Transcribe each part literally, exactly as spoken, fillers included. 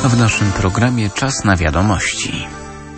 W naszym programie czas na wiadomości.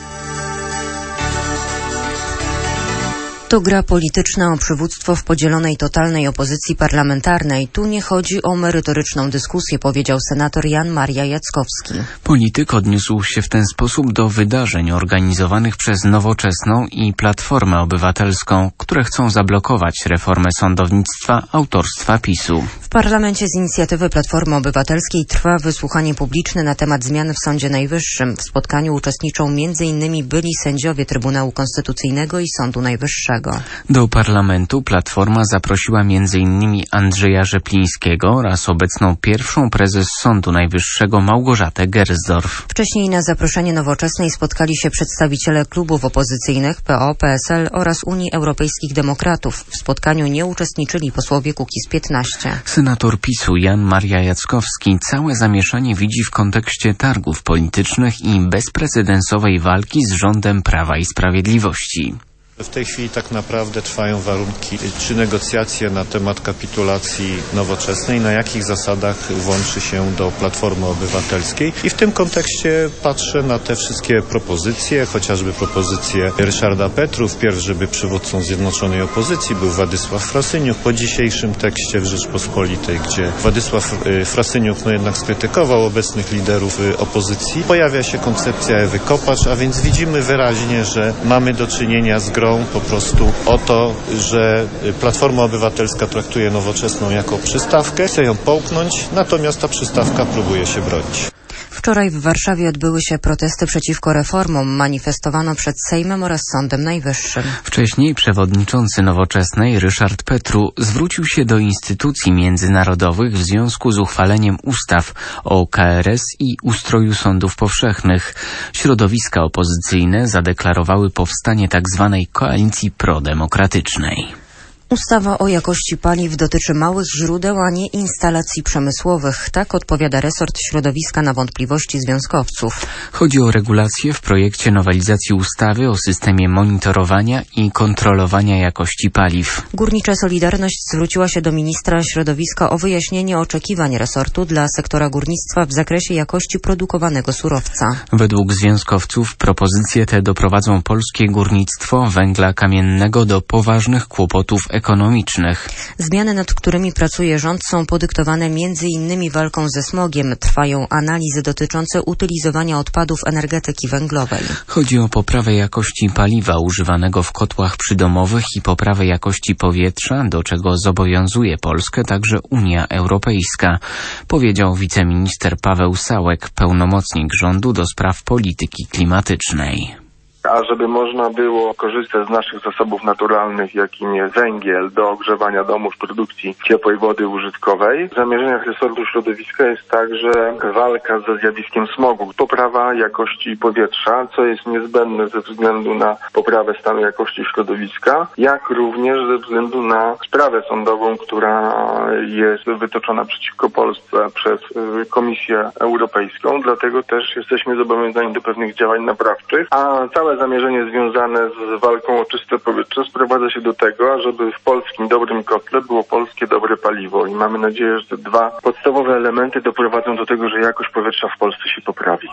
To gra polityczna o przywództwo w podzielonej totalnej opozycji parlamentarnej. Tu nie chodzi o merytoryczną dyskusję, powiedział senator Jan Maria Jackowski. Polityk odniósł się w ten sposób do wydarzeń organizowanych przez Nowoczesną i Platformę Obywatelską, które chcą zablokować reformę sądownictwa autorstwa PiSu. W parlamencie z inicjatywy Platformy Obywatelskiej trwa wysłuchanie publiczne na temat zmian w Sądzie Najwyższym. W spotkaniu uczestniczą między innymi byli sędziowie Trybunału Konstytucyjnego i Sądu Najwyższego. Do parlamentu Platforma zaprosiła między innymi Andrzeja Rzeplińskiego oraz obecną pierwszą prezes Sądu Najwyższego Małgorzatę Gersdorf. Wcześniej na zaproszenie Nowoczesnej spotkali się przedstawiciele klubów opozycyjnych P O, P S L oraz Unii Europejskich Demokratów. W spotkaniu nie uczestniczyli posłowie Kukiz piętnaście. Senator PiSu Jan Maria Jackowski całe zamieszanie widzi w kontekście targów politycznych i bezprecedensowej walki z rządem Prawa i Sprawiedliwości. W tej chwili tak naprawdę trwają warunki czy negocjacje na temat kapitulacji Nowoczesnej, na jakich zasadach włączy się do Platformy Obywatelskiej. I w tym kontekście patrzę na te wszystkie propozycje, chociażby propozycję Ryszarda Petru, wpierw, żeby przywódcą Zjednoczonej Opozycji był Władysław Frasyniuk. Po dzisiejszym tekście w Rzeczpospolitej, gdzie Władysław Frasyniuk no jednak skrytykował obecnych liderów opozycji, pojawia się koncepcja Ewy Kopacz, a więc widzimy wyraźnie, że mamy do czynienia z grą po prostu o to, że Platforma Obywatelska traktuje Nowoczesną jako przystawkę, chce ją połknąć, natomiast ta przystawka próbuje się bronić. Wczoraj w Warszawie odbyły się protesty przeciwko reformom. Manifestowano przed Sejmem oraz Sądem Najwyższym. Wcześniej przewodniczący Nowoczesnej Ryszard Petru zwrócił się do instytucji międzynarodowych w związku z uchwaleniem ustaw o K R S i ustroju sądów powszechnych. Środowiska opozycyjne zadeklarowały powstanie tzw. koalicji prodemokratycznej. Ustawa o jakości paliw dotyczy małych źródeł, a nie instalacji przemysłowych. Tak odpowiada resort środowiska na wątpliwości związkowców. Chodzi o regulacje w projekcie nowelizacji ustawy o systemie monitorowania i kontrolowania jakości paliw. Górnicza Solidarność zwróciła się do ministra środowiska o wyjaśnienie oczekiwań resortu dla sektora górnictwa w zakresie jakości produkowanego surowca. Według związkowców propozycje te doprowadzą polskie górnictwo węgla kamiennego do poważnych kłopotów ekonomicznych. Zmiany, nad którymi pracuje rząd, są podyktowane między innymi walką ze smogiem. Trwają analizy dotyczące utylizowania odpadów energetyki węglowej. Chodzi o poprawę jakości paliwa używanego w kotłach przydomowych i poprawę jakości powietrza, do czego zobowiązuje Polskę także Unia Europejska, powiedział wiceminister Paweł Sałek, pełnomocnik rządu do spraw polityki klimatycznej. A żeby można było korzystać z naszych zasobów naturalnych, jakim jest węgiel, do ogrzewania domów, produkcji ciepłej wody użytkowej, w zamierzeniach resortu środowiska jest także walka ze zjawiskiem smogu, poprawa jakości powietrza, co jest niezbędne ze względu na poprawę stanu jakości środowiska, jak również ze względu na sprawę sądową, która jest wytoczona przeciwko Polsce przez Komisję Europejską. Dlatego też jesteśmy zobowiązani do pewnych działań naprawczych, a całe zamierzenie związane z walką o czyste powietrze sprowadza się do tego, ażeby w polskim dobrym kotle było polskie dobre paliwo i mamy nadzieję, że te dwa podstawowe elementy doprowadzą do tego, że jakość powietrza w Polsce się poprawi.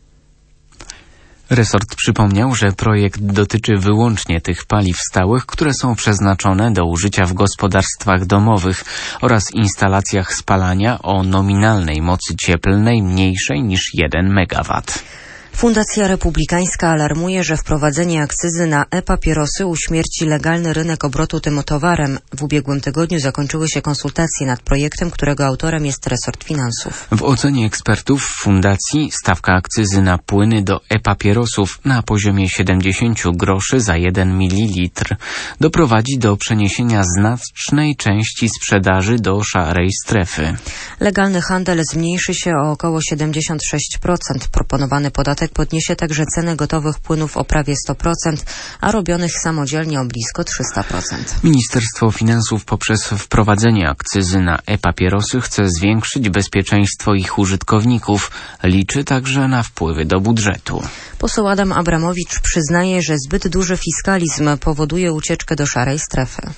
Resort przypomniał, że projekt dotyczy wyłącznie tych paliw stałych, które są przeznaczone do użycia w gospodarstwach domowych oraz instalacjach spalania o nominalnej mocy cieplnej mniejszej niż jeden megawat. Fundacja Republikańska alarmuje, że wprowadzenie akcyzy na e-papierosy uśmierci legalny rynek obrotu tym towarem. W ubiegłym tygodniu zakończyły się konsultacje nad projektem, którego autorem jest resort finansów. W ocenie ekspertów fundacji stawka akcyzy na płyny do e-papierosów na poziomie siedemdziesiąt groszy za jeden mililitr doprowadzi do przeniesienia znacznej części sprzedaży do szarej strefy. Legalny handel zmniejszy się o około siedemdziesiąt sześć procent. Proponowany podatek podniesie także cenę gotowych płynów o prawie sto procent, a robionych samodzielnie o blisko trzysta procent. Ministerstwo Finansów poprzez wprowadzenie akcyzy na e-papierosy chce zwiększyć bezpieczeństwo ich użytkowników. Liczy także na wpływy do budżetu. Poseł Adam Abramowicz przyznaje, że zbyt duży fiskalizm powoduje ucieczkę do szarej strefy.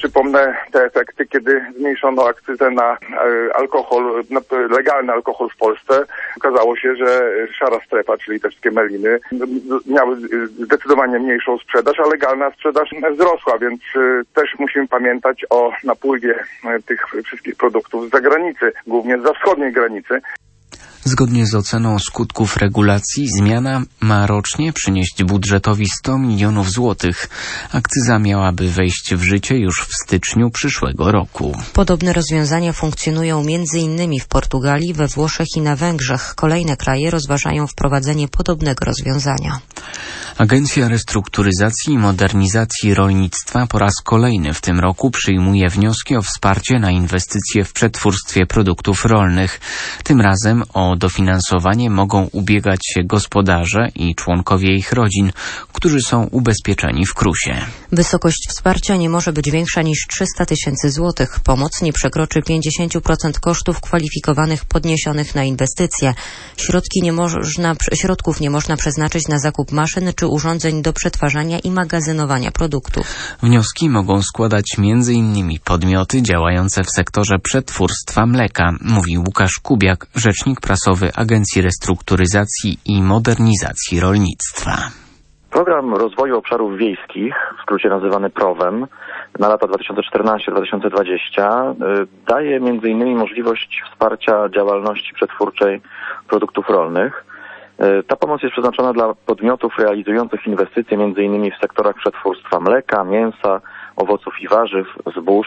Przypomnę te efekty, kiedy zmniejszono akcyzę na alkohol, na legalny alkohol w Polsce. Okazało się, że szara strefa, czyli te wszystkie meliny, miały zdecydowanie mniejszą sprzedaż, a legalna sprzedaż wzrosła, więc też musimy pamiętać o napływie tych wszystkich produktów z zagranicy, głównie zza wschodniej granicy. Zgodnie z oceną skutków regulacji zmiana ma rocznie przynieść budżetowi sto milionów złotych. Akcyza miałaby wejść w życie już w styczniu przyszłego roku. Podobne rozwiązania funkcjonują między innymi w Portugalii, we Włoszech i na Węgrzech. Kolejne kraje rozważają wprowadzenie podobnego rozwiązania. Agencja Restrukturyzacji i Modernizacji Rolnictwa po raz kolejny w tym roku przyjmuje wnioski o wsparcie na inwestycje w przetwórstwie produktów rolnych. Tym razem o dofinansowanie mogą ubiegać się gospodarze i członkowie ich rodzin, którzy są ubezpieczeni w krusie. Wysokość wsparcia nie może być większa niż trzysta tysięcy złotych. Pomoc nie przekroczy pięćdziesiąt procent kosztów kwalifikowanych podniesionych na inwestycje. Środki nie można, środków nie można przeznaczyć na zakup maszyn czy urządzeń do przetwarzania i magazynowania produktów. Wnioski mogą składać między innymi podmioty działające w sektorze przetwórstwa mleka, mówi Łukasz Kubiak, rzecznik prasowy Agencji Restrukturyzacji i Modernizacji Rolnictwa. Program Rozwoju Obszarów Wiejskich, w skrócie nazywany prowem, na lata dwa tysiące czternasty do dwa tysiące dwudziestego daje między innymi możliwość wsparcia działalności przetwórczej produktów rolnych. Ta pomoc jest przeznaczona dla podmiotów realizujących inwestycje między innymi w sektorach przetwórstwa mleka, mięsa, owoców i warzyw, zbóż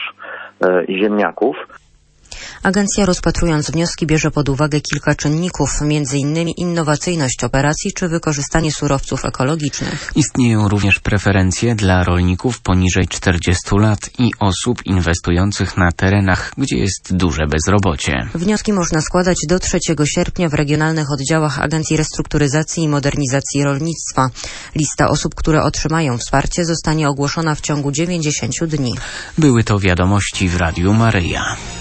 i ziemniaków. Agencja, rozpatrując wnioski, bierze pod uwagę kilka czynników, między innymi innowacyjność operacji czy wykorzystanie surowców ekologicznych. Istnieją również preferencje dla rolników poniżej czterdziestu lat i osób inwestujących na terenach, gdzie jest duże bezrobocie. Wnioski można składać do trzeciego sierpnia w regionalnych oddziałach Agencji Restrukturyzacji i Modernizacji Rolnictwa. Lista osób, które otrzymają wsparcie, zostanie ogłoszona w ciągu dziewięćdziesięciu dni. Były to wiadomości w Radiu Maryja.